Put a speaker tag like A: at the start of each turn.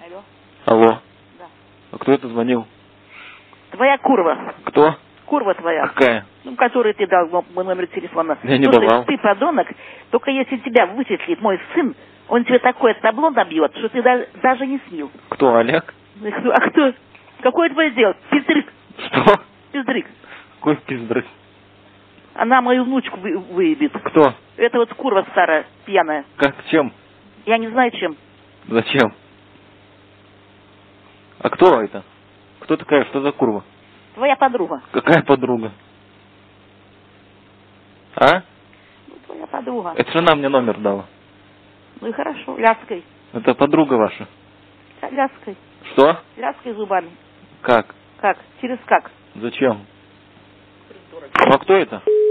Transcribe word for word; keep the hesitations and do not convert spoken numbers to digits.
A: Алло.
B: Алло.
A: Да.
B: А кто это звонил?
A: Твоя курва.
B: Кто?
A: Курва твоя.
B: Какая?
A: Ну, который ты дал мой номер телефона.
B: Я не
A: Слушай,
B: давал.
A: ты подонок, только если тебя вычислит мой сын, он тебе такое табло набьет, что ты даже, даже не снил.
B: Кто, Олег?
A: А кто? Какое твое дело? Пиздрик.
B: Что?
A: Пиздрик.
B: Какой пиздрик?
A: Она мою внучку вы, выебет.
B: Кто?
A: Это вот курва старая, пьяная.
B: Как, чем?
A: Я не знаю, чем.
B: Зачем? А кто это? Кто такая? Что за курва?
A: Твоя подруга.
B: Какая подруга? А?
A: Ну, твоя подруга.
B: Это жена мне номер дала.
A: Ну и хорошо, ляской.
B: Это подруга ваша.
A: Ляской.
B: Что?
A: Ляской зубами.
B: Как?
A: Как? Через как?
B: Зачем? А кто это?